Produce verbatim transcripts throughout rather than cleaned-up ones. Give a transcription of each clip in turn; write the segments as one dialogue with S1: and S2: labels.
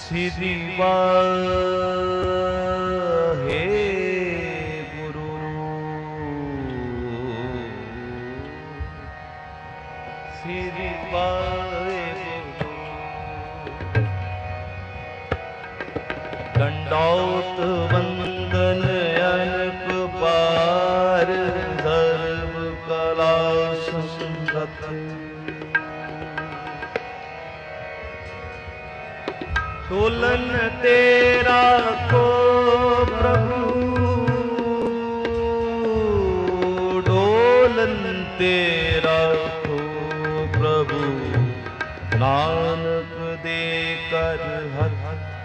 S1: ਸ੍ਰੀ ਵਾਹਿਗੁਰੂ ਸ੍ਰੀ ਵਾਹਿਗੁਰੂ। ਦੰਡੌਤ ਵੰਦਨ ਅਨਕ ਬਾਰ ਸਰਬ ਕਲਾ ਸੰਗਤ। ਡੋਲਨ ਤੇਰਾ ਕੋ ਪ੍ਰਭੂ, ਡੋਲਨ ਤੇਰਾ ਕੋ ਪ੍ਰਭੂ, ਨਾਨਕ ਦੇ ਕਰ ਹੱਥ।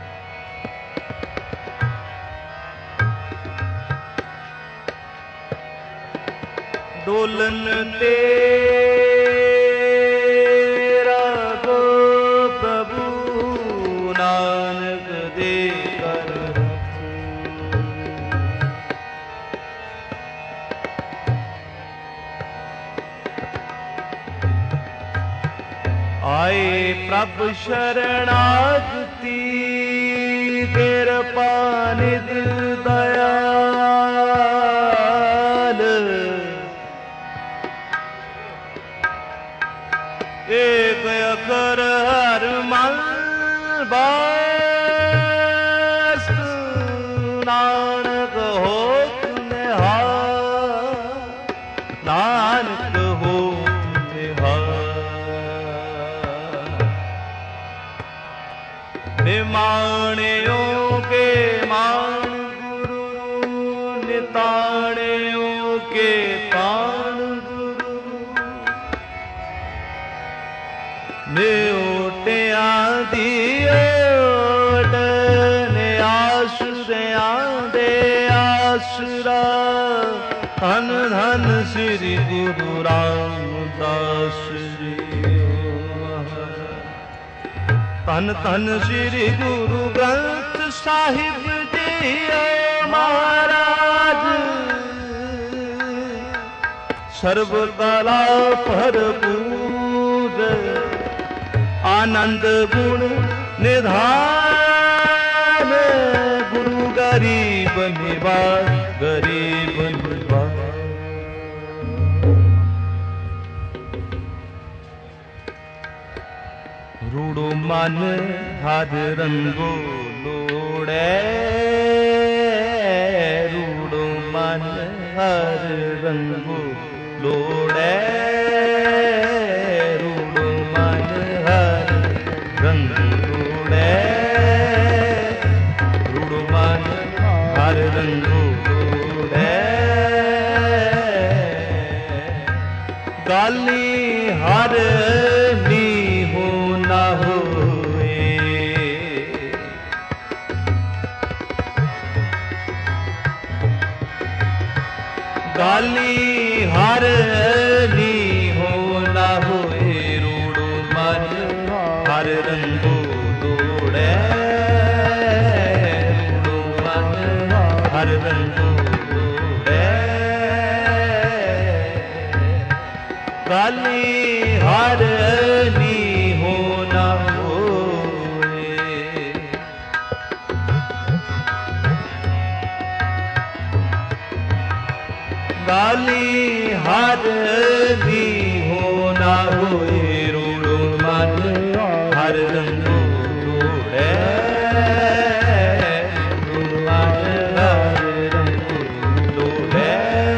S1: ਡੋਲਨ ਤੇਰਾ ਕੋ ਪ੍ਰਭੂ, ਨਾਨਕ ਦੇ ਕਰ ਆਏ ਪ੍ਰਭ ਸ਼ਰਣਾਗਤੀ, ਕਿਰਪਾ ਨਿਧ ਦਇਆਲ। ਏਕ ਅਕਰ ਹਰ ਮਨ ਬਾਸ, ਨਾਨਕ ਹੋਤ ਨਿਹਾਲ, ਨਾਨਕ ਹੋਤ ਨਿਹਾਲ। ਨਿਮਾਣਿਓ ਕੇ ਮਾਣ ਗੁਰੂ, ਨਿਤਾਣਿਓ ਕੇ ਤਾਣ ਗੁਰੂ। ਨਿਓਟਿਆਂ ਦੀ ਓਟ, ਨਿਆਸਰਿਆਂ ਦੇ ਆਸਰਾ। ਧੰਨ ਧੰਨ ਸ੍ਰੀ ਗੁਰੂ ਰਾਮਦਾਸ ਜੀ, ਧੰਨ ਧੰਨ ਸ੍ਰੀ ਗੁਰੂ ਗ੍ਰੰਥ ਸਾਹਿਬ ਜੀ ਮਹਾਰਾਜ। ਸਰਬ ਕਲਾ ਭਰਪੂਰ, ਆਨੰਦ ਗੁਣ ਨਿਧਾਨ। ਗੁਰੂ ਗਰੀਬ ਨਿਵਾਜ, ਗਰੀਬ ਨਿਵਾਜ। ਰੂੜੋ ਮਨ ਹਰ ਰੰਗੋ ਲੋੜੈ, ਰੂੜੋ ਮਨ ਹਰ ਰੰਗੋ ਲੋੜੈ। ਰੂੜੋ ਮਨ ਹਰ ਰੰਗ ਲੋੜੈ, ਰੂੜੋ ਮਨ ਹਰ ਰੰਗੋ ਲੋੜੈ। ਗਾਲੀ ਹਰ ਨੀਹੋ ਨਾ ਹੋਏ, ਗਾਲੀ ਹਰ ਨੀਹੋ ਨਾ ਹੋਏ। ਰੂੜੋ ਮਨ ਹਰ ਰੰਗੋ ਲੋੜੈ, ਰੂੜੋ ਮਨ ਹਰ ਰੰਗੋ ਲੋੜੈ। ਗਾਲੀ ਹਰ ਨੀਹੋ ਨਾ ਹੋਏ। ਗਾਲੀ ਹਰ ਨੀਹੋ ਨਾ ਹੋਏ। ਰੂੜੋ ਮਨ ਹਰ ਰੰਗੋ ਲੋੜੈ, ਰੂੜੋ ਮਨ ਹਰ ਰੰਗੋ ਲੋੜੈ।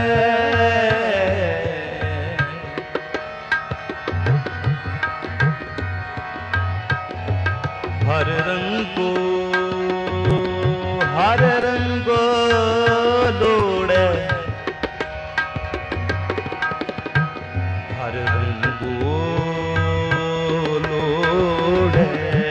S1: ਹਰ ਰੰਗੋ ਹਰ ਰੰਗੋ ਲੋੜੈ, ਹਰ ਰੰਗੋ ਲੋੜੈ।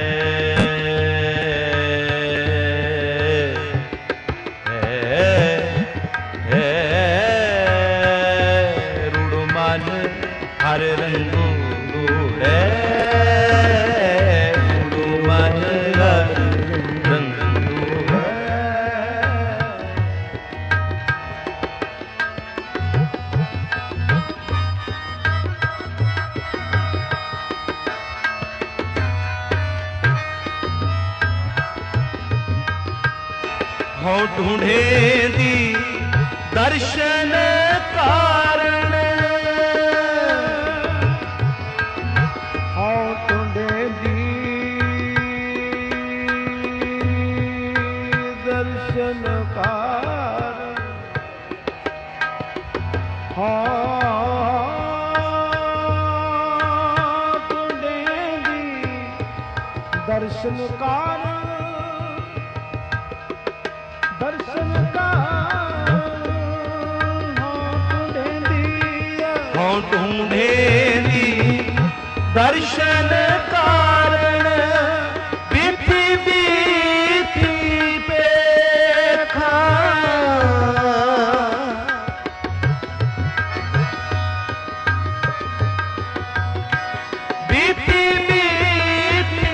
S1: ਰੂੜੋ ਮਨ ਹਰ ਰੰਗੋ ਲੋੜੈ, ਰੂੜੋ ਮਨ ਹਰ ਹਉ ਢੂੰਢੇਂਦੀ ਦਰਸ਼ਨ ਕਾਰਣ
S2: ਹਉ ਢੂੰਢੇਂਦੀ ਦਰਸ਼ਨ ਕਾਰਣ ਹਉ ਢੂੰਢੇਂਦੀ ਦਰਸ਼ਨ ਕਾਰਣ ਦਰਸ਼ਨ ਕਾਰਣ
S1: ਹਉ ਢੂੰਢੇਂਦੀ ਦਰਸ਼ਨ ਕਾਰਣ ਬੀਤੀ ਬੀਤੀ ਪੇਖਾ ਬੀਤੀ ਬੀਤੀ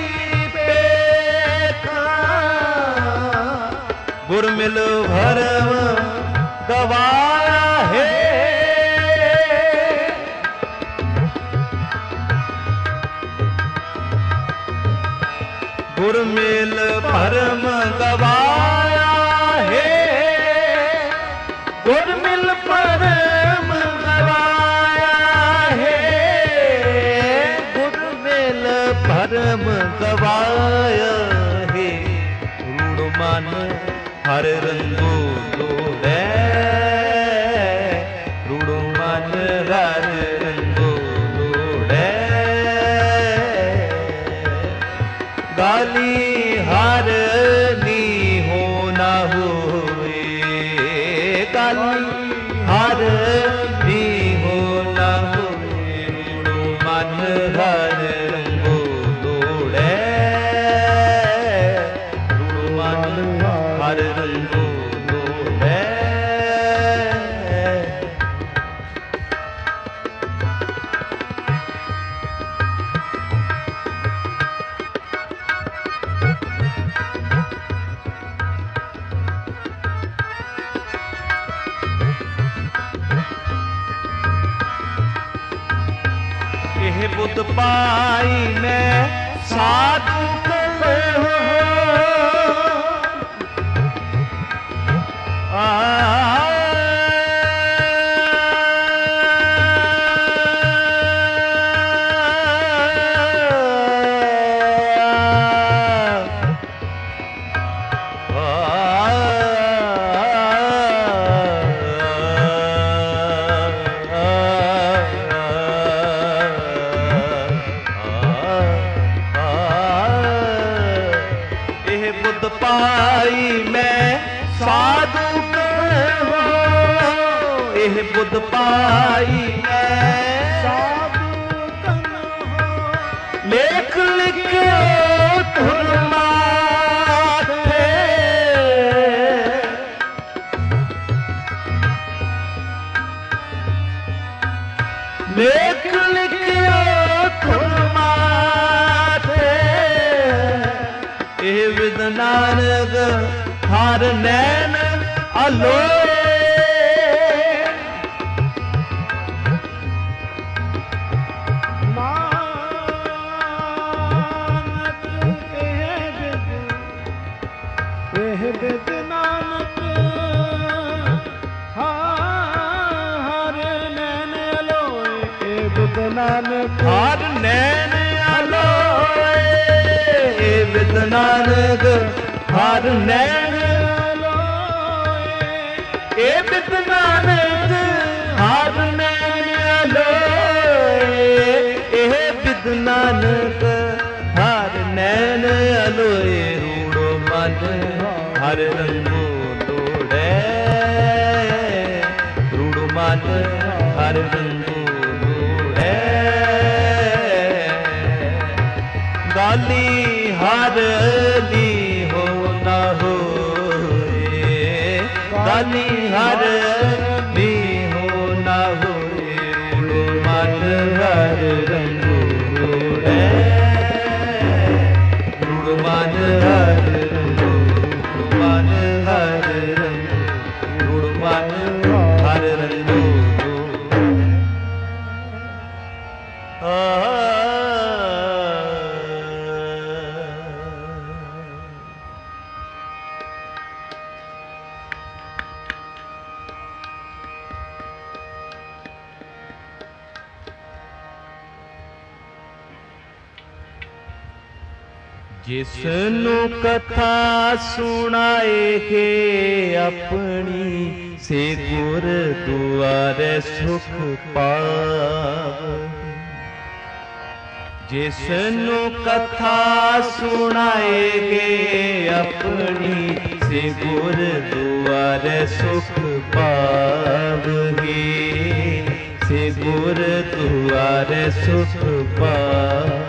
S1: ਪੇਖਾ ਗੁਰ ਮਿਲ ਭਰਮ ਗਵਾਇਆ ਹੈ ਗੁਰ ਮਿਲ ਭਰਮ ਗਵਾਇਆ ਹੈ ਗੁਰ ਮਿਲ ਭਰਮ ਗਵਾਇਆ ਹੈ ਗੁਰ ਮਿਲ ਭਰਮ ਗਵਾਇਆ ਹੈ ਰੂੜ ਮਨ ਹਰ ਰੰਗੋ ਲੋੜੈ ਰੂੜ ਮਨ ਹਰ ਰੰਗੋ ਲੋੜੈ ਗਾਲੀ ਹਰ ਨੀ ਹੋ ਨਾ ਹੋਏ ਗਾਲੀ ਹਰ ਨੀ ਹੋ ਨਾ ਹੋਏ ਰੂੜ ਮਨ ਹਰ ਰੰਗੋ ਲੋੜੈ ਰੂੜ ਮਨ ਹਰ ਰੰਗੋ ਲੋੜੈ ਇਹ ਬੁੱਧ ਪਾਈ ਮੈਂ ਸਾਧੂ ਕਹੋ ਆ ਪਾਈ ਮੈਂ ਸਾਧੂ ਕਹੋ ਇਹ ਬੁੱਧ ਪਾਈ ਮੈਂ
S2: ਸਾਧੂ ਕਹੋ
S1: ਲੇਖ ਲਿਖਿਓ ਧੁਰ ਮਾਥੇ ਲੇਖ ਲਿਖਿਓ ਧੁਰ ਮਾਥੇ ਇਹ ਵਿਦ ਨਾਨਕ ਹਰ ਨੈਣ ਅਲੋਏ
S2: ਨਾਨਕ ਇਹ ਬਿਦ ਇਹ ਬਿਦ ਨਾਨਕ ਹਰ ਨੈਣ ਅਲੋਏ ਇਹ ਬਿਦ ਨਾਨਕ
S1: ਹਰ ਨੈਣ ਅਲੋਏ ਇਹ ਬਿਦ ਨਾਨਕ ਹਰ ਨੈਣ ਅਲੋਏ ਇਹ ਬਿਦ ਨਾਨਕ ਹਰ ਨੈਣ ਅਲੋਏ ਇਹ ਬਿਦ ਨਾਨਕ ਹਰ ਨੈਣ ਅਲੋਏ ਰੂੜੋ ਮਨ ਹਰ ਰੰਗੋ ਲੋੜੈ ਰੂੜੋ ਮਨ ਹਰ ਰੰਗੋ ਲੋੜੈ ਗਾਲੀ ਹਰ ਨੀ ਹੋ ਨਾ ਹੋਏ ਗਾਲੀ ਹਰ ਨੀ ਹੋ ਨਾ ਹੋਏ ਰੂੜ ਮਨ ਹਰ ਰੰਗੋ ਲੋੜੈ ਰੂੜ ਮਨ ਹਰ ਰੰਗੋ ਰੂੜ ਮਨ ਹਰ ਰੰਗੋ ਰੂੜ ਮਨ ਹਰ ਰੰਗੋ ਆ जिसनु कथा सुनाए अपनी से गुर दुआरे सुख पावे। जिसनु कथा सुनाए अपनी से गुर दुआरे सुख पावे। से गुर दुआरे सुख पावे।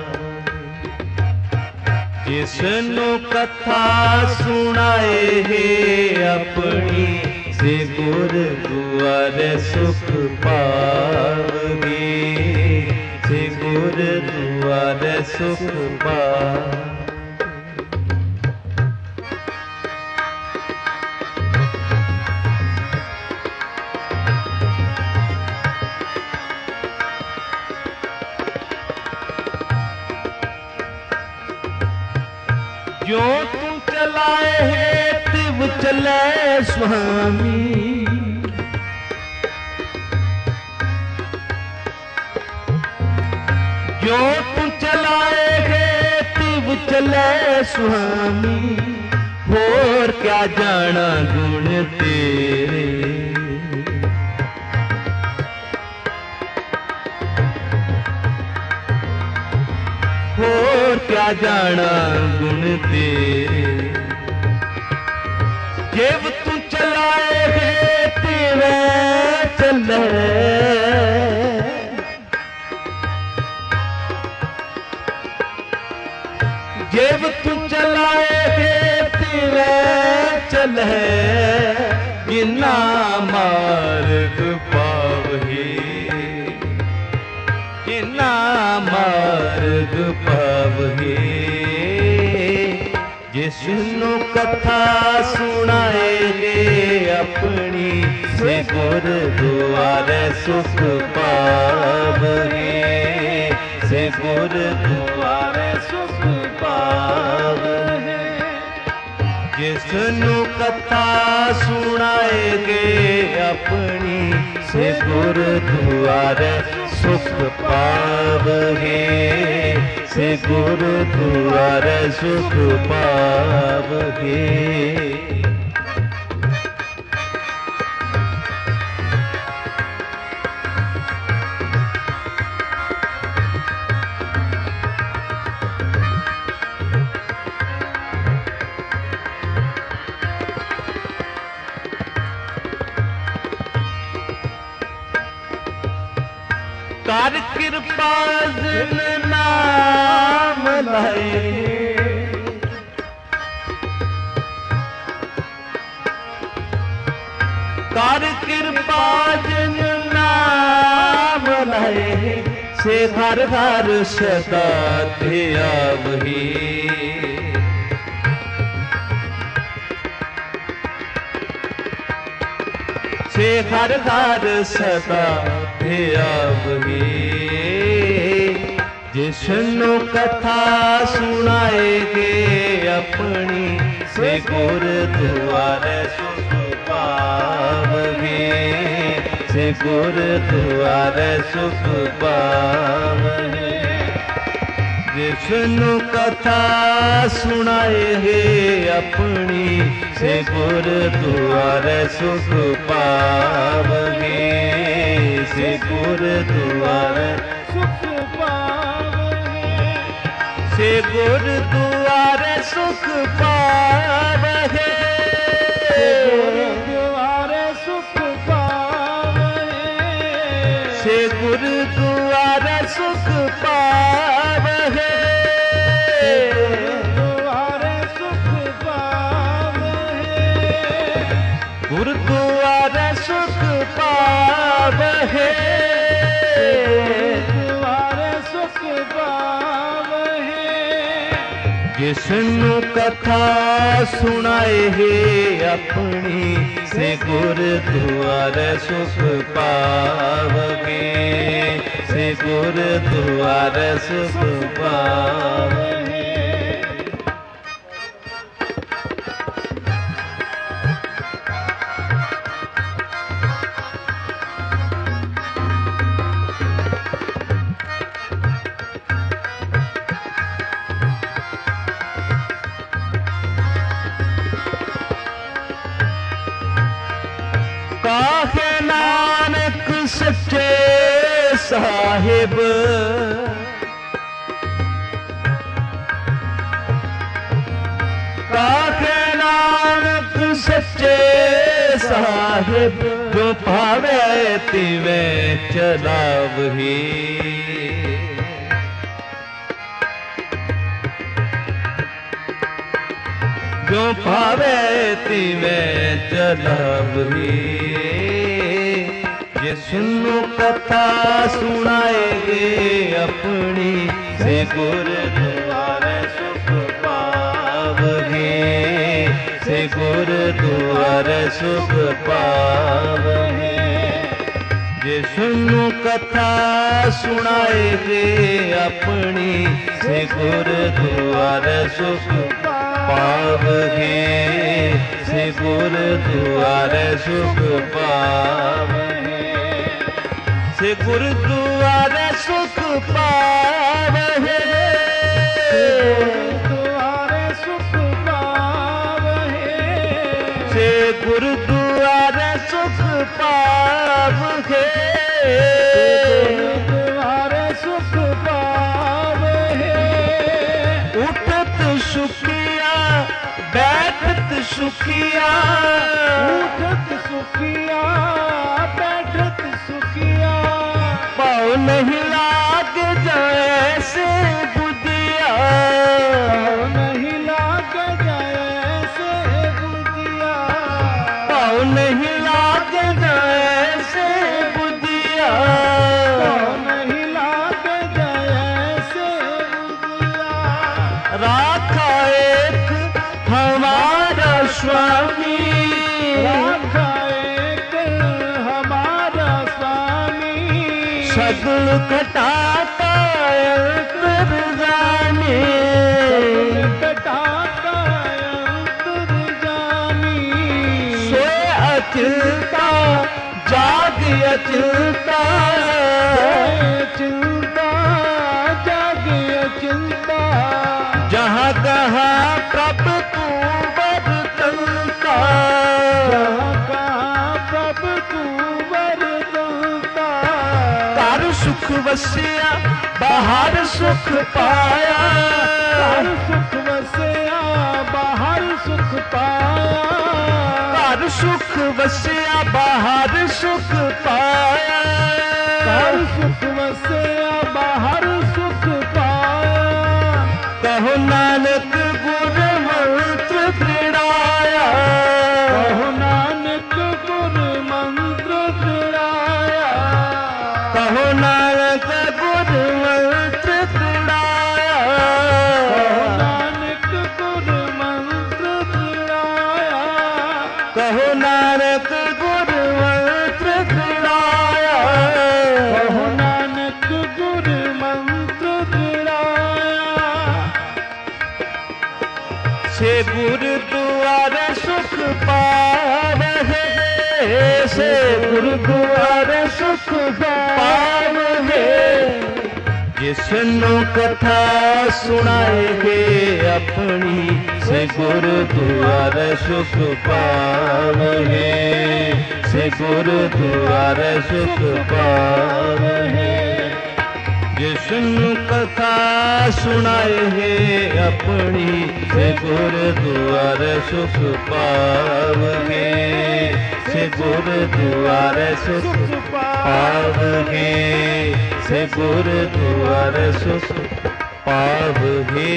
S1: जिसनु कथा सुनाए अपनी से गुर दुआरे सुख पावे। से गुर दुआरे सुख पावे। जो तू चलाए है तिव चले स्वामी। जो तू चलाए है तिव चले स्वामी। होर क्या जाना गुण तेरे। होर क्या जाना गुण तेरे। जेब तू चलाए है तेरे चले। जेब तू चलाए है तेरे चले। बिना मार्ग पावही। बिना मार्ग पावही। जिसनु कथा सुनाए अपनी से गुर दुआरे सुख पावही। से गुर दुआरे सुख पावही। जिसनु कथा सुनाए अपनी से गुर दुआरे सुख पावहे। से गुर दुआरे सुख पावहे। कर कृपा जिन नाम लाए। कर कृपा जिन नाम लाए। से घर घर सदा ध्यावही। से घर घर सदा ध्यावही। जिसनु कथा सुनाए अपनी से गुर दुआरे सुख पावही। से गुर दुआरे सुख पावही। जिसनु कथा सुनाए अपनी से गुर दुआरे सुख पावही। से गुर दुआरे सुख पावही। से गुर दुआरे सुख पावही। से गुर दुआरे सुख पावही। गुरुद्वारे सुख पावहे। गुरुद्वारे सुख पावहे। जिसनु कथा सुनाए अपनी से गुरुद्वारे सुख पावगे। से गुरुद्वारे सुख पावगे। साहिब काके नानक सच्चे साहिब जो पावे तिवे चलावही जो पावे तिवे चलावही ये सुनो कथा सुनाएगे अपनी से गुरुद्वारे सुख पावगे से गुरुद्वारे सुख पावगे ये सुनो कथा सुनाएगे अपनी से गुरुद्वारे सुख पावगे से गुरुद्वारे सुख पावगे से गुरुद्वारे सुख पावगे
S2: गुरुद्वारे सुख पावगे
S1: से गुरुद्वारे सुख पावगे
S2: गुरुद्वारे सुख पावगे
S1: उठत सुखिया बैठत सुखिया
S2: उठत सुखिया बैठत सुखिया
S1: पाँव नहीं लाग जाए से बुदिया
S2: नहीं लाग जाए से बुदिया
S1: पाँव नहीं लाग जाए से बुदिया
S2: नहीं लाग जाए से बुदिया
S1: राखा एक हमारा स्वामी
S2: राखा एक हमारा स्वामी
S1: सगुण घटाता अंतर्जामी
S2: कटाता अंतर्जामी
S1: सोए अचिंता जाग अचिंता
S2: चिंता जागे चिंता
S1: जहाँ कहाँ प्रभु तू बरतंता
S2: जहाँ कहाँ प्रभु तू वरदंता
S1: कर सुख वसिया बाहर सुख पाया
S2: घर सुख वसया बाहर सुख पाया
S1: कर सुख वसिया बाहर सुख पाया
S2: घर सुख वसया बाहर सुख पाया
S1: कहो नानक गुर मंत्र दृढ़ाया
S2: कहो नानक गुर मंत्र दृढ़ाया
S1: कहो नानक गुर मंत्र दृढ़ाया
S2: कहो नानक गुर मंत्र दृढ़ाया
S1: कहो नानक गुर मंत्र दृढ़ाया
S2: कहो नानक गुर मंत्र दृढ़ाया
S1: से गुरुद्वारे सुख पावगे से गुरुद्वारे सुख पावगे जिसनो कथा सुनाएगे अपनी से गुरुद्वारे सुख पावगे से गुरुद्वारे सुख पावगे जिसनु कथा सुनाए अपनी से गुरुद्वारे सुख पावगे से गुरुद्वारे सुख पावगे से गुरुद्वारे सुख पावगे।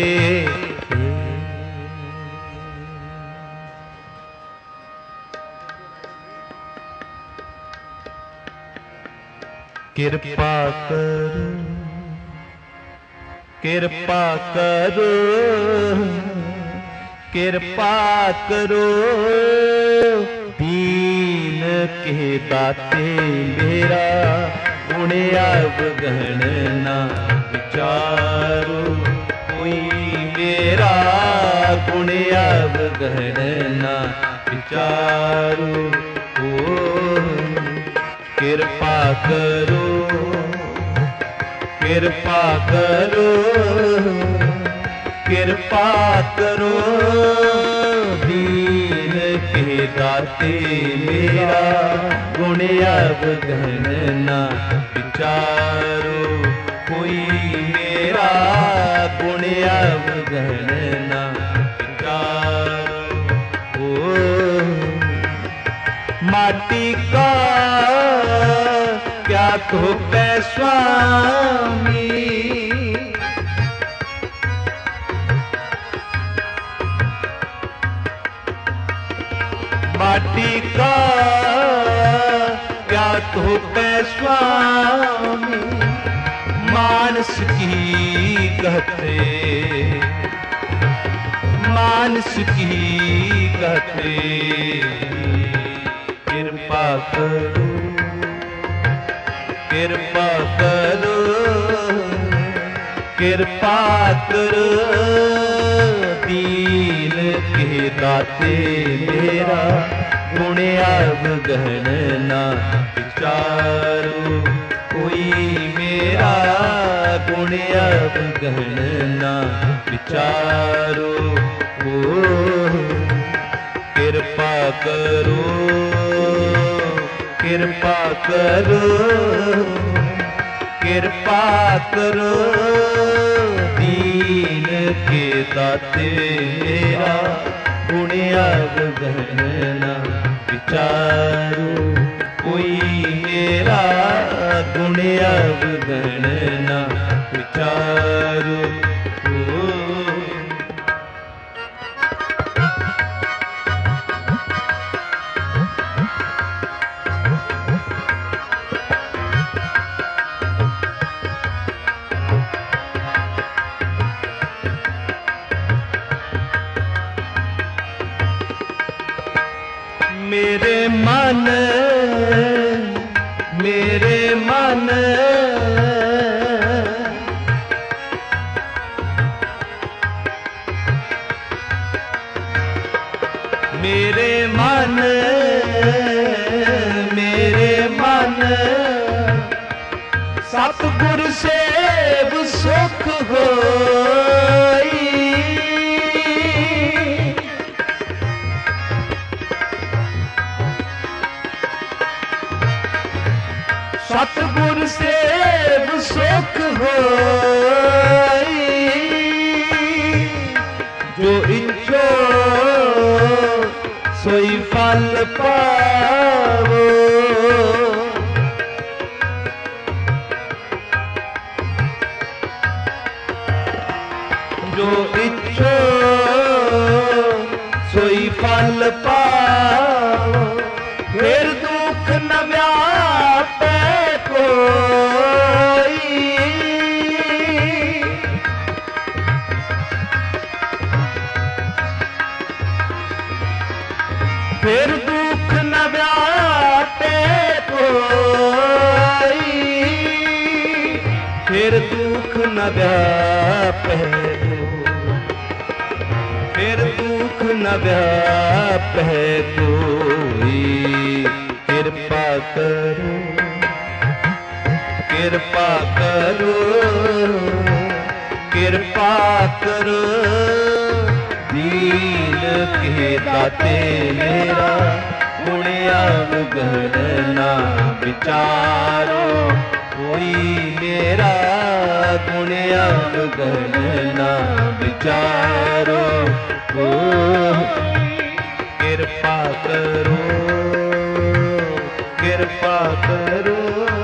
S1: कृपा करो कृपा करो कृपा करो दीन के दाते मेरा गुण अवगणना विचारो कोई मेरा गुण अवगणना विचारो ओ कृपा करो कृपा करो कृपा करो दीन के दाते मेरा गुण अवगण ना विचारो कोई मेरा गुण अवगण ना विचारो। ओ माटी का क्या तो पै स्वामी, माटी का क्या तो पै स्वामी, मानस की कहते मानस की कहते कृपा करो कृपा करो कृपा करो दीन के दाते मेरा गुण अवगण ना विचारो कोई मेरा गुण अवगण ना विचारो। ओ कृपा करो कृपा करो कृपा करो दीन के दाते मेरा गुण अवगण ना विचारो कोई मेरा गुण अवगण ना विचारो। मेरे मन मेरे मन मेरे मन मेरे मन सतगुर सेव सुख होई, सतगुर सेव सुख होई, जो इच्छो सोई फल पावो, जो इच्छो सोई फल पावो, फिर दुख न व्यापे कोई, फिर दुख न व्यापे कोई, फिर दुख न व्यापे फिर दुख न व्यापे कोई। कृपा करो कृपा करो कृपा करो दीन के दाते मेरा गुण अवगण ना विचारो कोई मेरा गुण अवगण ना विचारो। ओ कृपा करो कृपा करो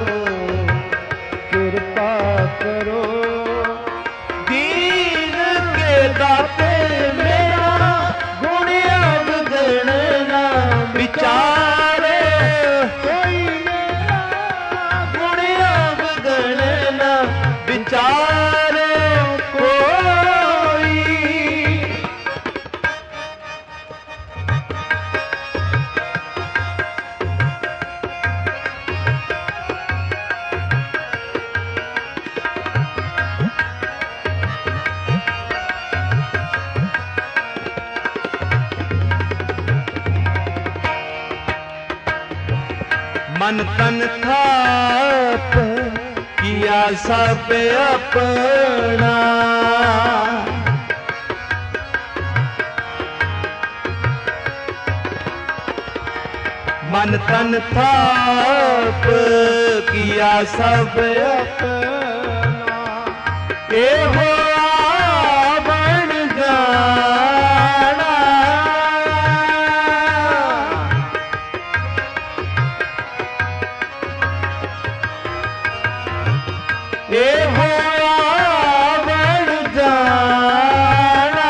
S1: कृपा करो दीन के दाते मेरा गुण अवगण ना विचारे कोई मेरा गुण अवगण ना विचारे कोई। मन तन थाप किया सब अपना, मन तन थाप किया सब
S2: अपना
S1: ए हो आवण जाना ए हो आवण जाना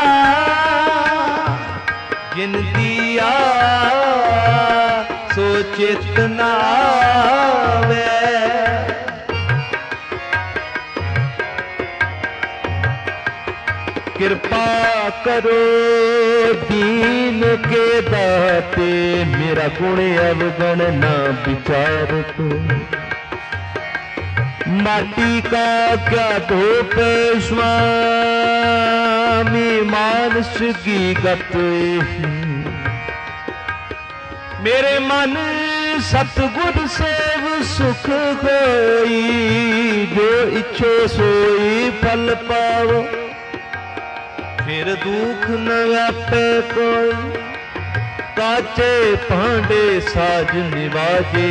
S1: जिन दिया सो चित न आवे कृपा करो दीन के दाते मेरा गुण अवगण न विचार तो माटी का क्या धोप स्वामी मानस की गत मेरे मन सतगुर सेव सुख होई जो इच्छो सोई फल पावो फिर दुख न व्यापे कोई काचे भांडे साज निवाजे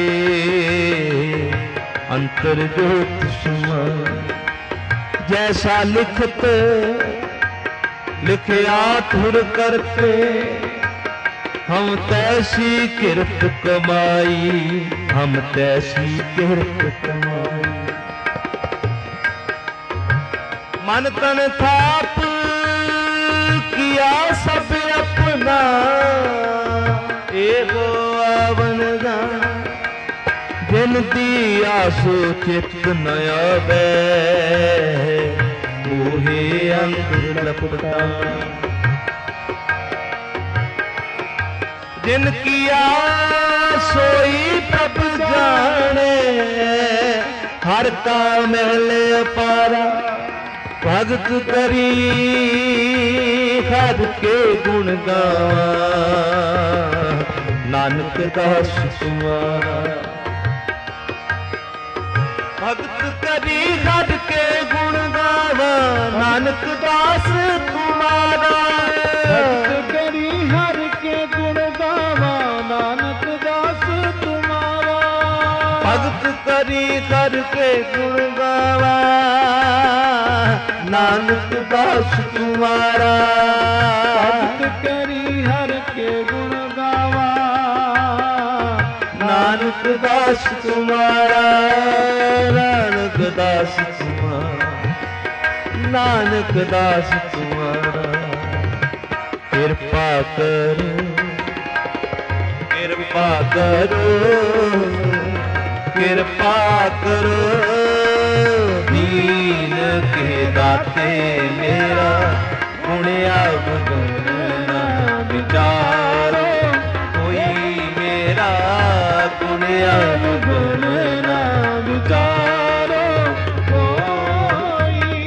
S1: अंतर ज्योत सुमा जैसा लिखत लिखया थुर करते हम तैसी किरत कमाई हम तैसी किरत कमाई मन तन थाप किया सब अपना एगो आवन जान जिन दिया सो चित न आवे मोहे अंग लपटा जिन किया सोई प्रभ जाने हर का महल अपारा भगत करी हर के गुण गावा नानक दास तुम्हारा भगत करी हर के गुण गावा नानक दास तुम्हारा
S2: भक्त करी हर के गुण गावा नानक दास तुम्हारा
S1: भगत करी हर के गुण गावा नानक दास तुम्हारा
S2: भक्त करी हर के गुण गावा
S1: नानक दास तुम्हारा नानक दास तुम्हारा नानक दास तुम्हारा कृपा करो कृपा करो कृपा करो दीन के दाते मेरा गुण अवगुण न विचारो कोई मेरा गुण अवगुण न विचारो कोई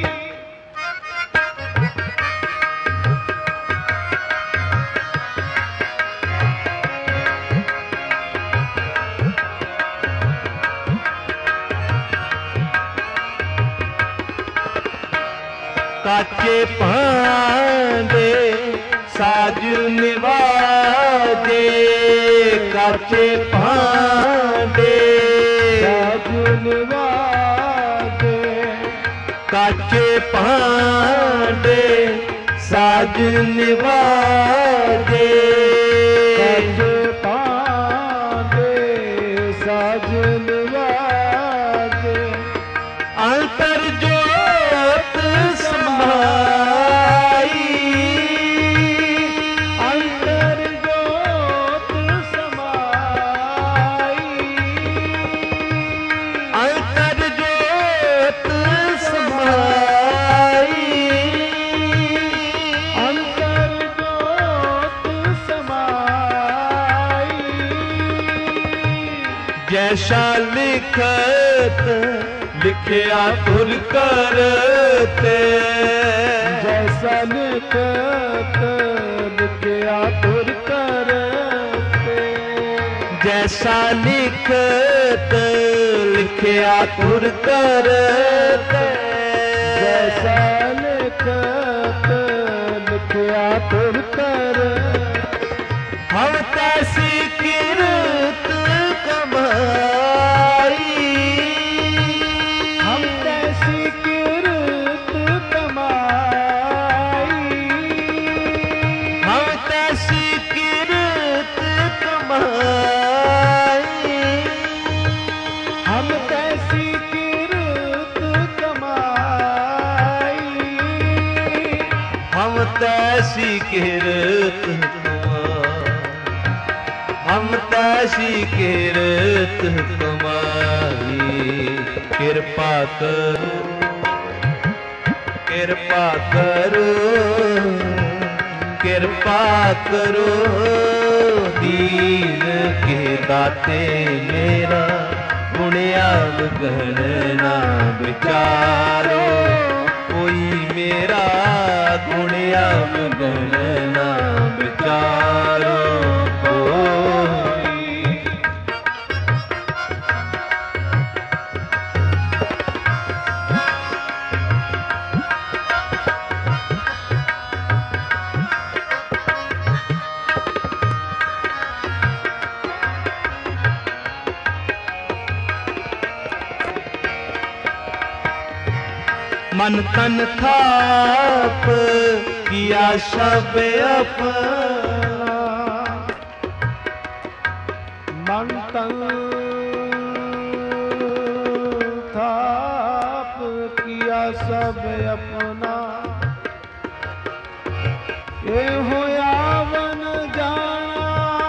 S1: काचे भांडे साज निवाजे काचे भांडे
S2: साज निवाजे
S1: काचे भांडे साज निवाजे
S2: काचे भांडे साज निवाजे
S1: अंतर जोत समाई
S2: अंतर जोत समाई
S1: अंतर जोत समाई
S2: अंतर जोत समाई
S1: जैसा लिखत लिखया तुर करते
S2: जैसा लिखत लिखया तुर करते
S1: जैसा लिखत लिखया तुर करते
S2: जैसा लिखत लिखया तुर कर
S1: हम तैसी किरत तैसी किरत हम तैसी किरत तुम्हारी कृपा करो कृपा करो कृपा करो दीन के दाते मेरा गुणिया गणना विचारो कोई मेरा गुणिया गणना विचारो मन तन थाप किया सब अपना
S2: मन तन थाप किया सब अपना ये हो यावन जाना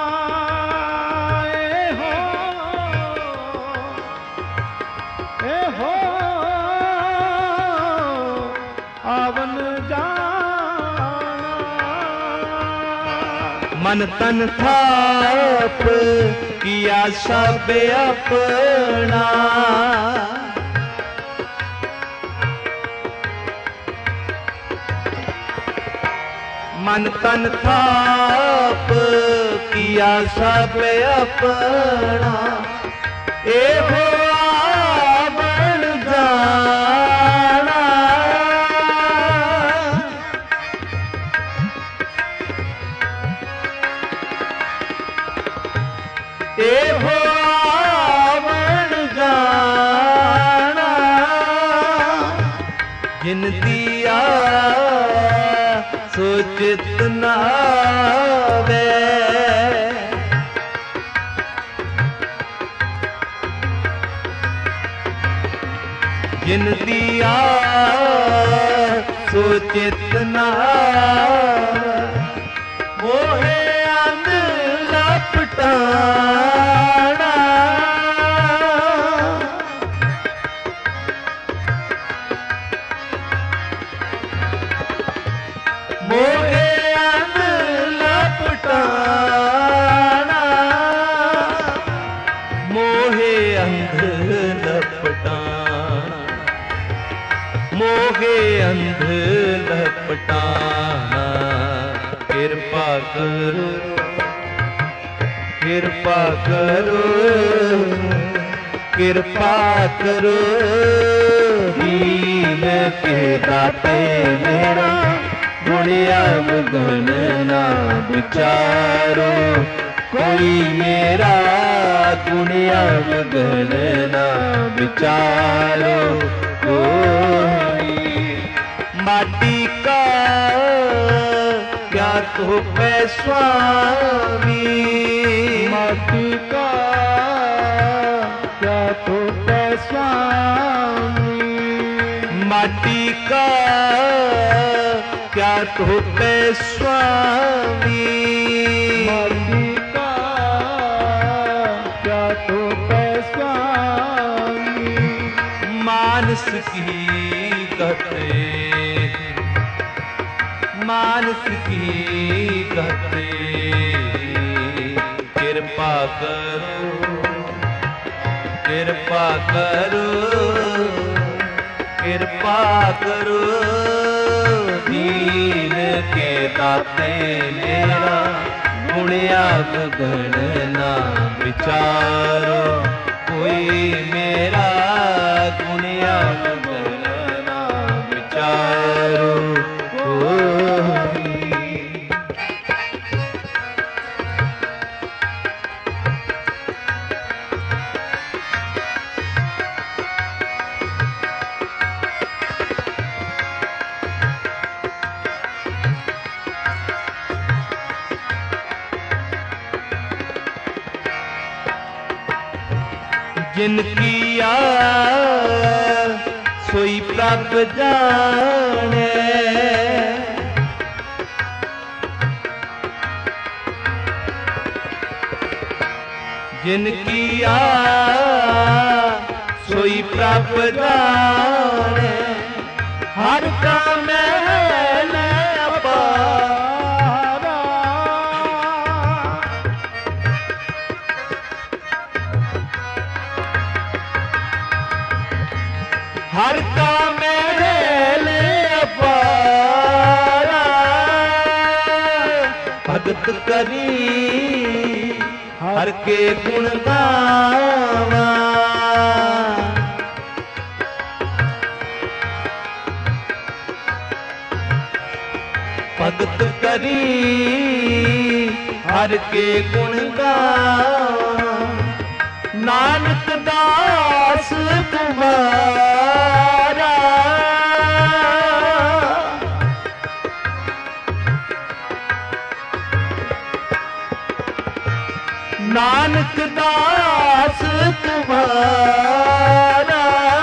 S2: ए हो ए हो आवन जाना
S1: मन तन थाप किया सब अपना मन तन थाप किया सब अपना ए हो आवन जाना ए हो आवन जाना जिन दिया सोचित न आवे जिन दिया सोचित न आवे मोहे अंग लपटाना मोहे अंग लपटाना मोहे अंग लपटाना मोहे अंग लपटाना कृपा करो कृपा करो कृपा करो दीन के दाते मेरा गुणिया गणना विचारो कोई मेरा गुणिया गणना विचारो कोई माटी का क्या तो पे स्वामी
S2: माटी का क्या तो पे स्वामी
S1: माटी का क्या तो पे स्वामी
S2: माटी का क्या तो पे स्वामी
S1: मानस की गते मानस की गते कृपा करो कृपा करो कृपा करो दीन के दाते मेरा गुणिया गणना विचारो कोई मेरा गुणिया गणना विचारो जिन किया सोई प्रभ जाने जिनकी आ सोई प्राप्त जाने, हर का महल अपारा। हर का महल अपारा, भगत करी हर के गुण गावा। भगत करी हर के गुण गावा, नानक दास तुम्हारा। नानक दास तुम्हारा,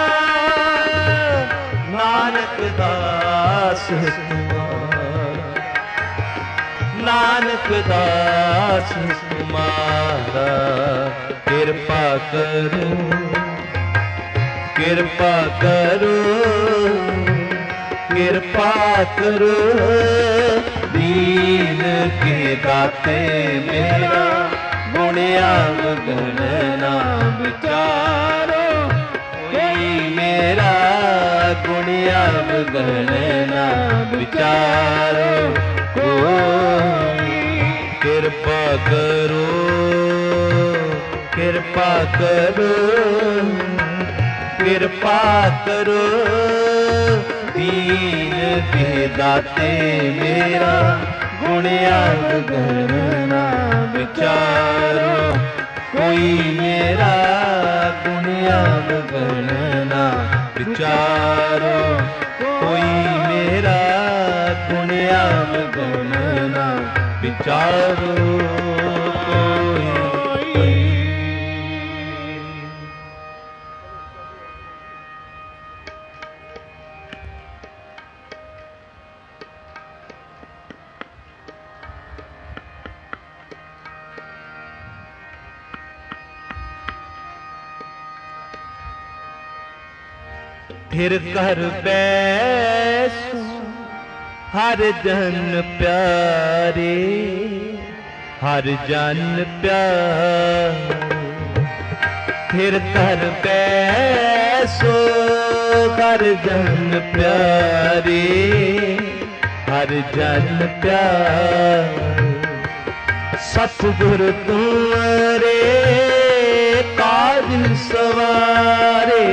S1: नानक दास तुम्हारा, नानक दास तुम्हारा। कृपा करो, कृपा करो, कृपा करो, दीन के दाते मेरा गुणिया गणना विचारो। कोई मेरा गुणिया गणना विचारो। कोई कृपा करो, कृपा करो, कृपा करो, दीन के दाते मेरा गुणिया गणना विचारो। कोई मेरा गुणिया गणना विचारो। कोई मेरा गुणिया गणना विचारो। फिर कर बैसो हर जन प्यारे, हर जन प्यारे। फिर कर बैसो हर जन प्यारे, हर जन प्यारे। सतगुरु तुम्हारे काज सवारे,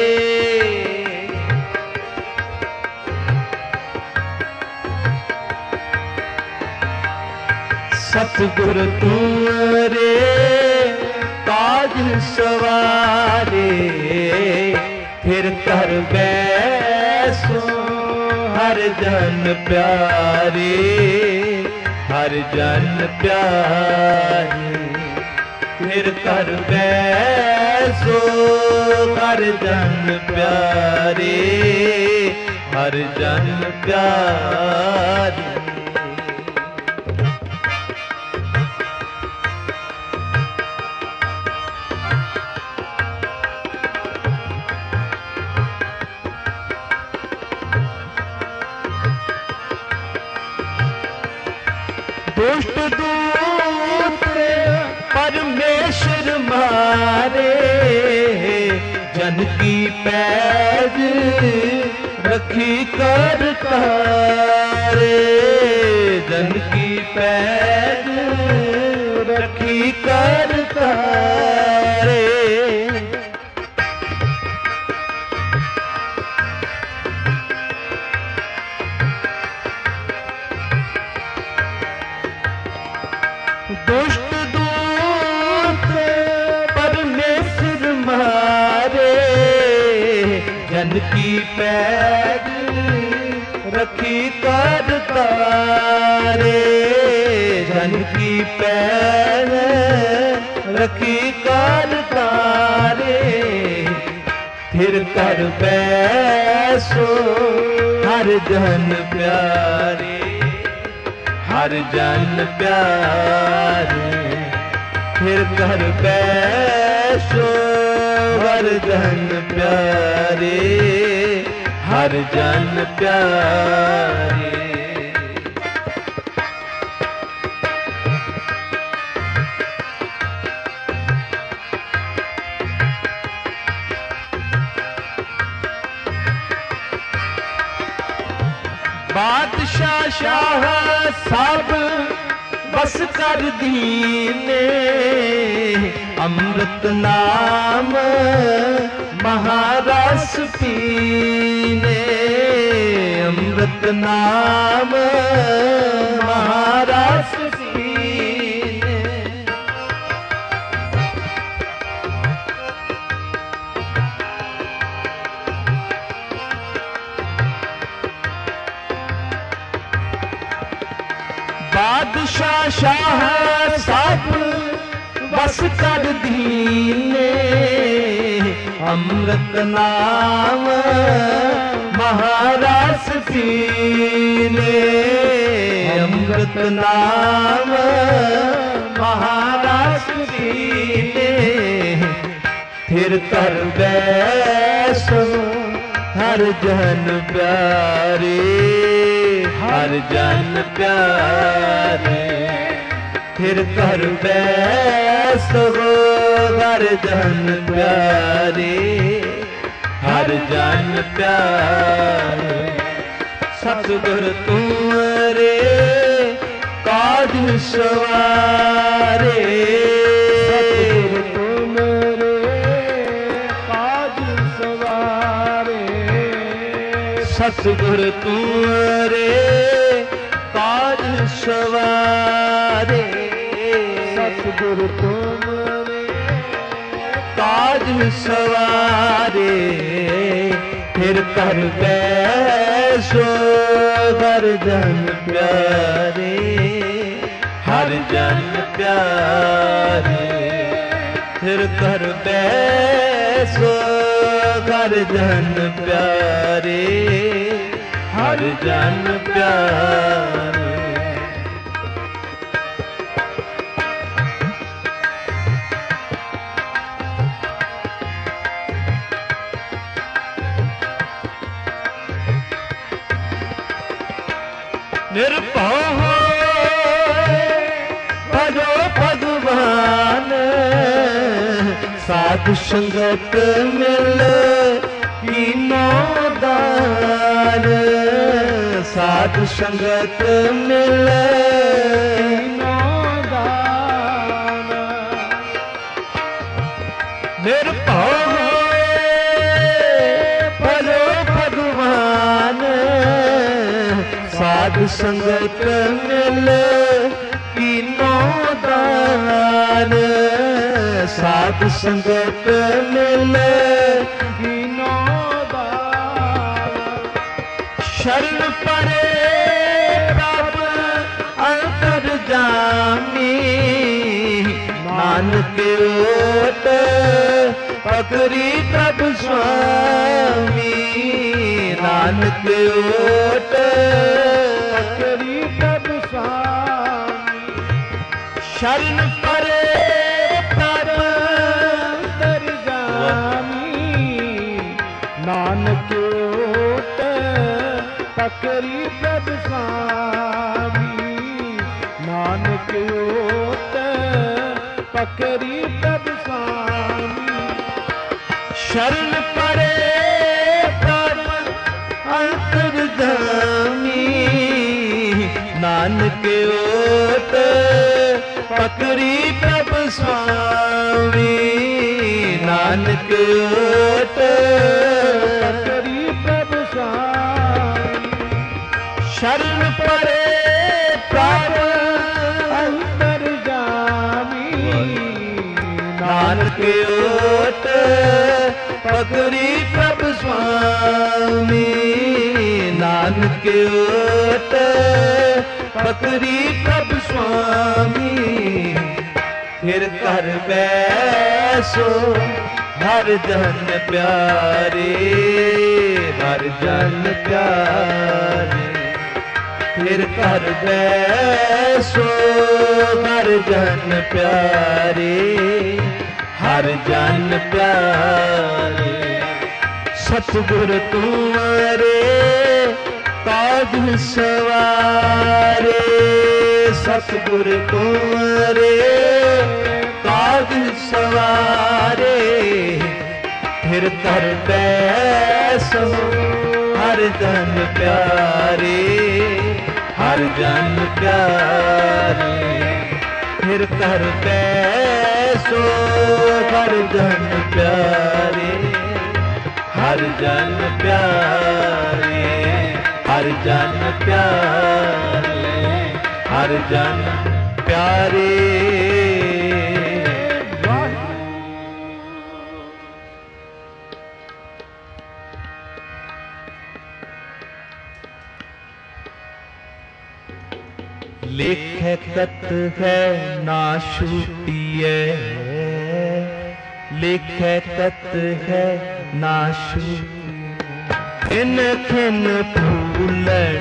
S1: सतगुरु तुम्हारे काज सवारे। फिर कर बैसो हर जन प्यारे, हर जन प्यारे। फिर कर बैसो हर जन प्यारे, हर जन प्यारे। दुष्ट दूत परमेश्वर मारे, जन की पैज रखी कर तारे। जन की पैज रखी कर तारे। दुष्ट दूत परमेश्वर मारे, जन की पैज रखी कर तारे। जन की पैज रखी कर तारे। फिर कर बैसो हर जन प्यारे, हर जन प्यारे। फिर घर बैसो हर जन प्यारे, हर जन प्यारे। बादशाह शाह सब बस कर दीने, अमृत नाम महारस पीने, अमृत नाम महारस पीने। बादशाह शाह सब बस कर दीने, अमृत नाम महारस पीने, अमृत नाम महारस पीने। फिर कर बैसो हर जन प्यारे, हर जन प्यारे। फिर कर बैसो हर जन प्यारे, हर जन प्यारे। सतगुर तुमरे काज सवारे,
S2: सतगुर तुमरे काज सवारे,
S1: सतगुर तुमरे काज सवारे,
S2: सतगुर तुमरे
S1: काज सवारे। फिर कर बैसो हर जन प्यारे, हर जन प्यारे। फिर कर बैसो हर जन प्यारे, हर जन प्यारे। निर्भव भजो भगवान, साधु संगत मिल कीनो दान, साधु संगत मिल
S2: कीनो दान।
S1: निर्भव भजो भगवान, साधु संगत मिल कीनो दान, साधु संगत मिल
S2: कीनो दान।
S1: शरण परे प्रभ अंतर्जामी, नानक ओट पकड़ी प्रभ स्वामी, नानक ओट
S2: पकड़ी प्रभ स्वामी।
S1: शरण परे प्रभ
S2: अंतर्जामी, नानक ओट पकड़ी प्रभ स्वामी, नानक ओट पकड़ी प्रभ स्वामी।
S1: शरण परे प्रभ अंतर्जामी, नानक ओट पकड़ी प्रभ स्वामी, नानक ओट
S2: पकड़ी प्रभ स्वामी।
S1: शरण परे प्रभ
S2: अंतर्जामी,
S1: नानक ओट पकड़ी प्रभ स्वामी, नानक ओट पकड़ी प्रभ स्वामी। फिर कर बैसो हर जन प्यारे, हर जन प्यारे। फिर कर बैसो हर जन प्यारे, हर जन प्यारे। सतगुर तुम्हारे काज सवारे, सतगुर तुम्हारे काज सवारे। फिर कर बैसो हर जन प्यारे, हर जन प्यारे। फिर कर बैसो हर जन प्यारे, हर जन प्यारे, हर जन प्यारे, हर जन प्यारे। लेखे कत है ना छूटिए, लेखे कत है ना छूटिए। खिन खिन फूलन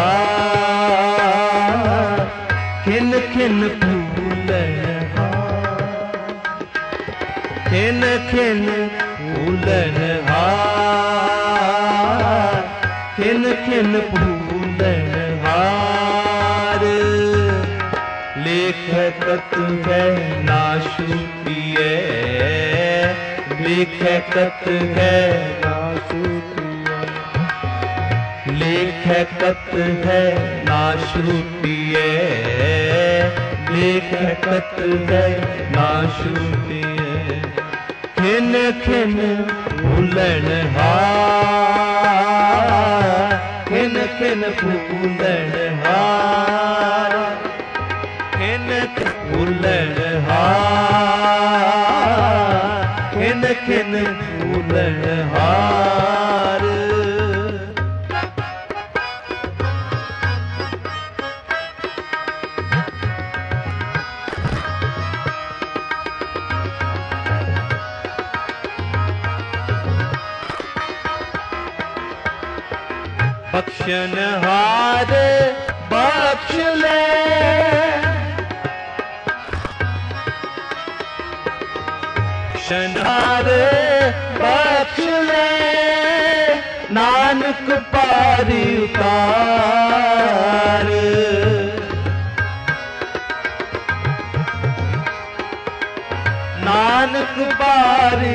S1: हार, खिन खिन फूलन हार, खिन खिन फूलन हार, खिन खिन फूलन हार। लेख कत है ना छूटिए, लेख कत है ना छूटिए। लेख कत है ना छूटिए, लेख कत है ना छूटिए। खिन खिन फूलन हार, खिन खिन फूलन हार, खिन फूलन हार, खिन खिन फूलन हार। बख्शन हार बख्श ले, शनार बख्श ले। नानक पारी उतार, नानक पारी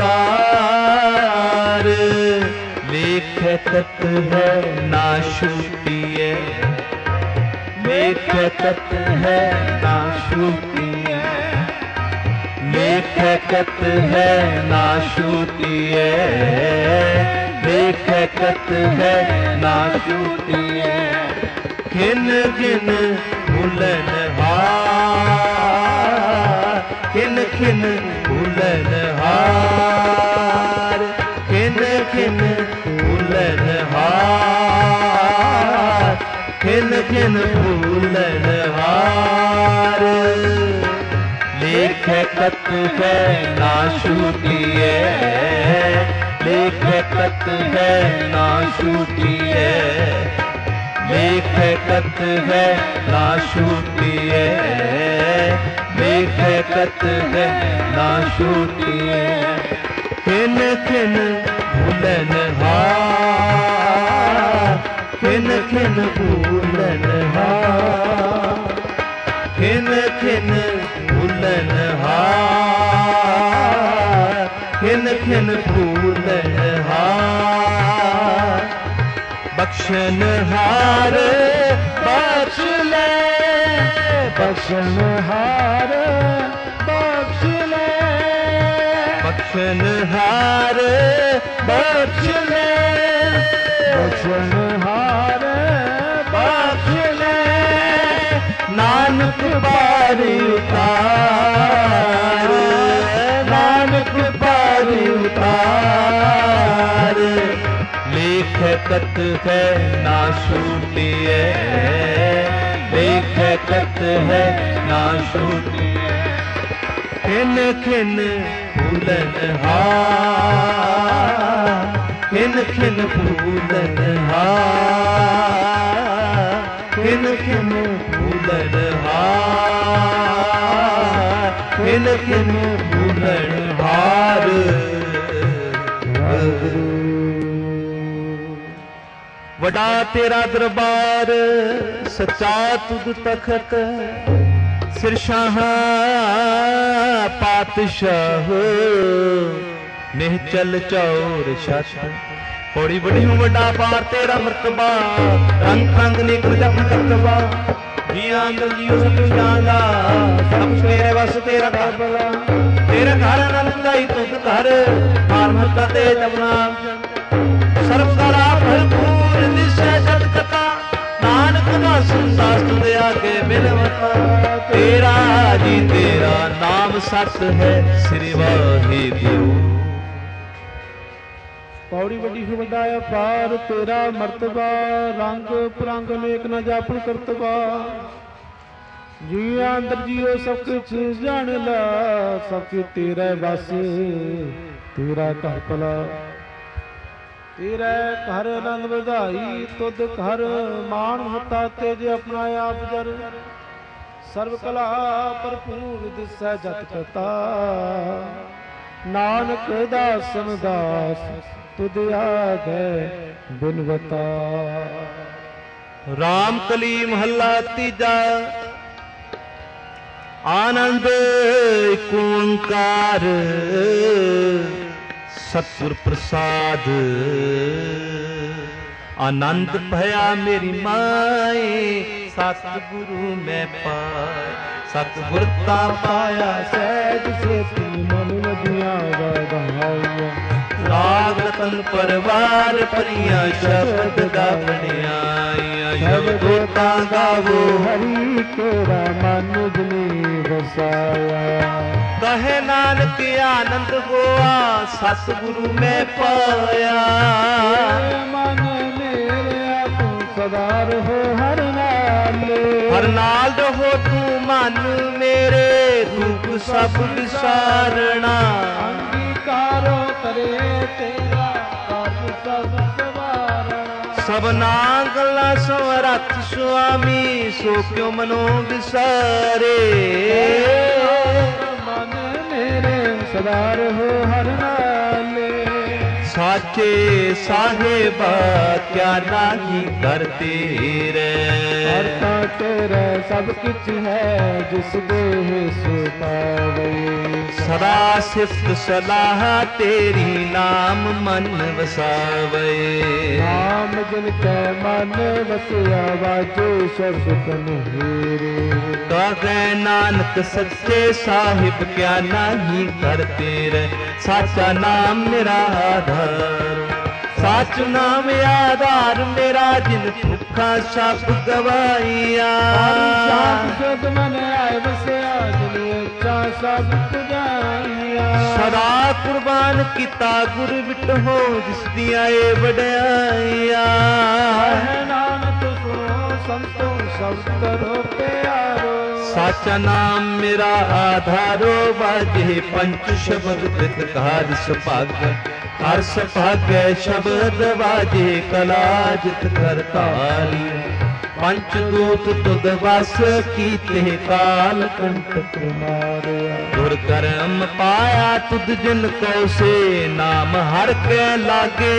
S1: उतार। लेख कत है ना छूटिए, लेख कत है ना छूटिए। लेख कत है ना छूटिए, लेख कत है ना छूटिए। खिन खिन फूलन हार, खिन खिन फूलन हार, खिन खिन फूलन हार, खिन खिन फूलन हार। लेख कत है ना छूटिए, लेख कत है ना छूटिए। लेख कत है ना छूटिए, लेख कत है ना छूटिए। खिन खिन फूलन हार, खिन खिन फूलन हार, खिन खिन फूलन हार, खिन खिन फूलन हार। बख्शन हार बख्श ले, बख्शन हार बख्श ले। बख्शन हार बख्श ले, बख्शन हार बख्श ले। नानक बारी उतार, नानक बारी उतार। लेख कत है ना छूटिए, लेख कत है ना छूटिए। खिन खिन फूलन हार, खिन खिन फूलन हार, ਖਿਨ ਖਿਨ ਫੂਲਣ ਹਾਰ, ਖਿਨ ਖਿਨ ਫੂਲਣ ਹਾਰ। ਵੱਡਾ ਤੇਰਾ ਦਰਬਾਰ ਸੱਚਾ ਤੁਧ ਤਖਤ, ਸਿਰ ਸ਼ਾਹ ਪਾਤਸ਼ਾਹ ਨਿਹਚਲ ਚੌਰ ਛਤ। ਪੌੜੀ ਬੜੀ ਹੂੰ ਵੱਡਾ ਪਾਰ ਤੇਰਾ ਮਰਤਬਾ, ਰੰਗ ਰੰਗ ਨਿਕਲ ਜਪ ਕਰਤਬਾ। ਜੀਆਂ ਜੀਓ ਸਭ ਜਾਣਦਾ, ਸਭ ਤੇਰੇ ਵਸ ਤੇਰਾ ਘਰ ਬਲਾ। ਤੇਰਾ ਘਰ ਆਨੰਦ ਦਾਈ ਤੁਧ ਘਰ, ਮਾਨਮਤਾ ਤੇ ਜਪਨਾ। ਸਰਬ ਕਲਾ ਭਰਪੂਰ ਦਿਸੈ ਜਤ ਕਥਾ, ਨਾਨਕ ਦਾਸਨ ਦਾਸ ਤੁਧ ਆਗੇ ਮਿਲਵਤਾ। ਤੇਰਾ ਜੀ ਤੇਰਾ ਨਾਮ ਸਤ ਹੈ, ਸ੍ਰੀ ਵਾਹਿਗੁਰੂ।
S2: ਪੌੜੀ ਵੱਡੀ ਹੋ ਵੱਡਾ ਅਪਾਰ ਤੇਰਾ ਮਰਤਬਾ, ਰੰਗ ਪ੍ਰੰਗ ਅਨੇਕ ਨ ਜਾਪਨ ਕਰਤਬਾ। ਜੀਆਂ ਅੰਦਰ ਜੀਓ ਸਭ ਕੁਛ ਜਾਣ ਲਾ, ਸਭ ਕੁਛ ਤੇਰਾ ਬਸ ਤੇਰਾ ਘਰ ਭਲਾ। ਤੇਰਾ ਘਰ ਆਨੰਦ ਵਧਾਈ ਤੁਧ ਘਰ, ਮਾਨ ਮਹਤਾ ਤੇਜ ਆਪਣਾ ਆਪ ਜਰ। ਸਰਬ ਕਲਾ ਭਰਪੂਰ ਦਿਸੈ ਜਤ ਕਥਾ, ਨਾਨਕ ਦਾਸਨ ਦਾਸ ਤੁਧ ਆਗੇ ਬਿਨਵਤਾ।
S1: ਰਾਮ ਕਲੀ ਮਹੱਲਾ ਤੀਜਾ। ਆਨੰਦ ਏਕ ਓੰਕਾਰ, ਸਤਿਗੁਰ ਪ੍ਰਸਾਦ। ਆਨੰਦ ਭਇਆ ਮੇਰੀ ਮਾਏ, ਸਤਿਗੁਰੂ ਮੈਂ ਪਾਏ। ਸਤਿਗੁਰ ਤਾਂ ਪਾਇਆ
S2: ਸਹਿਜ ਸੇਤੀ ਮਨ ਨਦੀਆਂ ਵਧਾਈਆਂ।
S1: ਰਾਗ ਰਤਨ ਪਰਵਾਰ ਭਰੀਆਂ ਸ਼ਬਦ ਦਾ ਬਣਿਆਈਆਂ। ਸ਼ਬਦੋ ਤਾਂ ਗਾਵੋ
S2: ਹਰੀ ਕੇਰਾ ਮਨ ਜਨੀ ਵਸਾਇਆ।
S1: ਕਹੇ ਨਾਨਕ ਆਨੰਦ ਹੋਆ, ਸਤਿਗੁਰੂ ਮੈਂ ਪਾਇਆ।
S2: ਮਨ ਮੇਰਿਆ ਤੂੰ ਸਦਾ ਰਹੋ ਹਰ ਨਾਲੇ।
S1: ਹਰ ਨਾਲ ਰਹੋ ਤੂੰ ਮਨ ਮੇਰੇ, ਦੁੱਖ ਸਭ ਵਿਸਾਰਣਾ।
S2: ਅੰਗੀਕਾਰੋ ਕਰੇ ਤੇਰਾ ਕਾਜ ਸਭ ਸਵਾਰਣਾ।
S1: ਸਭਨਾ ਗੱਲਾਂ ਸਮਰੱਥ ਸੁਆਮੀ, ਸੋ ਕਿਉ ਮਨੋ ਵਿਸਾਰੇ।
S2: ਮਨ ਮੇਰੇ ਸਦਾ ਰਹੋ ਹਰ ਨਾਲੇ।
S1: ਸਾਚੇ ਸਾਹਿਬਾ ਕਿਆ ਨਾਹੀ ਕਰ ਤੇਰੇ।
S2: ਕਰਤਾ ਤੇਰਾ ਸਭ ਕੁਛ ਹੈ, ਜਿਸ ਦੇਹ ਸੋ ਪਾਵੇ।
S1: ਸਦਾ ਸਿਫਤ ਸਲਾਹ ਤੇਰੀ, ਨਾਮ ਮਨ ਵਸਾਵੇ।
S2: ਨਾਮ ਜਿਨ ਕੈ ਮਨ ਵਸਿਆ, ਵਾਜੇ ਸ਼ਬਦ ਕਨਹੀਰੇ।
S1: ਕਹੈ ਨਾਨਕ ਸੱਚੇ ਸਾਹਿਬ ਕਿਆ ਨਾਹੀ ਕਰ ਤੇਰੇ। ਸਾਚਾ ਨਾਮ ਮੇਰਾ ਆਧਾਰ, ਸੱਚ ਨਾਮ ਆਧਾਰ ਮੇਰਾ। ਜਿਨ ਭੁੱਖਾ ਸਭ ਗਵਾਈਆ।
S2: ਸਦ ਮਨ ਆਏ ਵਸਿਆ, ਜਿਨ ਇੱਛਾ ਸਭ ਪੁਜਾਈਆ।
S1: ਸਦਾ ਕੁਰਬਾਨ ਕੀਤਾ ਗੁਰ ਵਿਟੋ, ਜਿਸ ਦੀਆਂ ਏ ਵਡਿਆਈਆ।
S2: ਨਾਨਕ ਸੁਣੋ ਸੰਤੋ ਸ਼ਬਦ ਕਰੋ ਪਿਆਰੋ।
S1: ਸਾਚਾ ਨਾਮ ਮੇਰਾ ਆਧਾਰੋ, ਵਾਜੇ ਪੰਚ ਸ਼ਬਦ ਕ੍ਰਿਤ ਕਾਰ ਸੁਭਾਗੈ। ਹਰ ਸੁਭਾਗੈ ਸ਼ਬਦ ਵਾਜੇ, ਕਲਾ ਜਿਤ ਕਰਤਾਰੀ। ਪੰਚ ਦੂਤ ਤੁਧ ਵਸ ਕੀਤੇ, ਕਾਲ ਕੰਟਕ ਮਾਰਿਆ। ਗੁਰ ਕਰਮ ਪਾਇਆ ਤੁਧ ਜਿਨ ਕੋ ਸੇ, ਨਾਮ ਹਰ ਕੇ ਲਾਗੇ।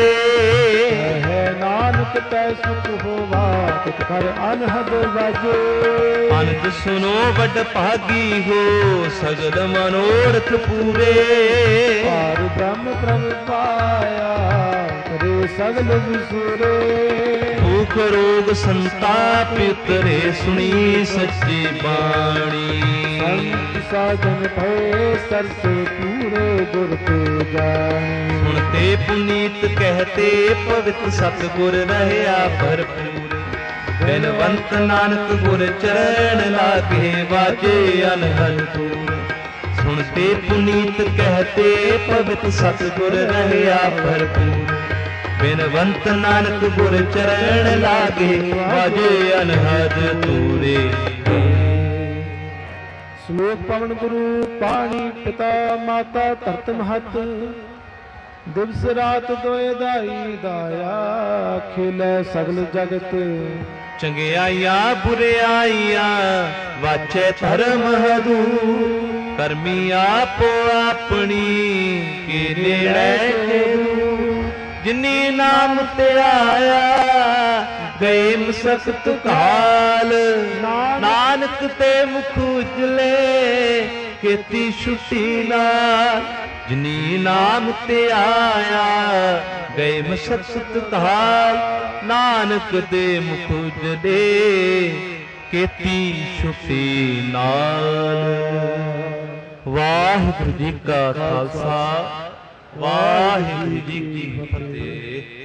S2: ਹੈ ਨਾਨਕ ਤੈ ਸੁਖ ਹੋਵਾ, ਤਿਤ ਕਰ ਅਨਹਦ ਵਾਜੇ।
S1: ਅਨੰਦ ਸੁਨੋ ਵੱਡ ਭਾਗੀ ਹੋ, ਸਗਲ ਮਨੋਰਥ ਪੂਰੇ।
S2: ਪਾਰ ਬ੍ਰਹਮ ਪ੍ਰਭ ਪਾਇਆ, ਕਰੇ ਸਗਲ ਵਿਸੂਰੇ।
S1: ਦੁਖ ਰੋਗ ਸੰਤਾਪ ਉਤਰੇ, ਸੁਣੀ ਸੱਚੀ ਬਾਣੀ।
S2: ਸੰਤ ਸਾਜਨ ਭਏ ਸਰਸੇ, ਪੂਰੇ ਗੁਰ ਤੇ ਜਾਣੀ।
S1: ਸੁਣਤੇ ਪੁਨੀਤ ਕਹਤੇ, ਪਵਿੱਤ ਸਤਿਗੁਰ ਰਹਿਆ ਭਰਪੂਰ। ਬਿਨਵੰਤ ਨਾਨਕ ਗੁਰ ਚਰਨ ਲਾਗੇ, ਵਾਜੇ ਅਨਹਦ ਤੂਰ। ਸੁਣਤੇ ਪੁਨੀਤ ਕਹਤੇ, ਪਵਿੱਤ ਸਤਿਗੁਰ ਰਹਿਆ ਭਰਪੂਰ। ਬਿਨਵੰਤ ਨਾਨਕ ਗੁਰ ਚਰਨ ਲਾਗੇ, ਵਾਜੇ ਅਨਹਦ ਤੂਰੇ।
S2: ਸ਼ਲੋਕ ਪਵਨ ਗੁਰੂ ਪਾਣੀ ਪਿਤਾ ਮਾਤਾ ਧਰਤ ਮਹਤ। ਦਿਵਸ ਰਾਤ ਦੋਏ ਦਾਈ ਦਾਇਆ, ਖੇਲੇ ਸਗਲ ਜਗਤ
S1: ਚੰਗਿਆਈਆਂ ਬੁਰਿਆਈਆਂ ਵਾਚੇ ਧਰਮ ਹਦੂਰ। ਕਰਮੀ ਆਪੋ ਆਪਣੀ ਕੇ ਨੇੜੇ ਕੇ ਦੂਰ। ਜਿਨੀ ਨਾਮ ਤੇ ਆਇਆ ਗਏ ਮਸਕਤ ਕਾਲ। ਨਾਨਕ ਤੇ ਮੁਖ ਉਜਲੇ ਕੀਤੀ ਛੁੱਟੀ ਨਾਲ। ਜਿਨੀ ਨਾਮ ਤੇ ਆਇਆ ਗਏ ਮਸਕਤ ਕਾਲ। ਨਾਨਕ ਦੇ ਮੁਖ ਉਜਲੇ ਕੀਤੀ ਛੁੱਟੀ ਨਾਲ। ਵਾਹਿਗੁਰੂ ਜੀ ਕਾ ਖਾਲਸਾ, ਵਾਹਿਗੁਰੂ ਜੀ ਕੀ ਫਤਿਹ।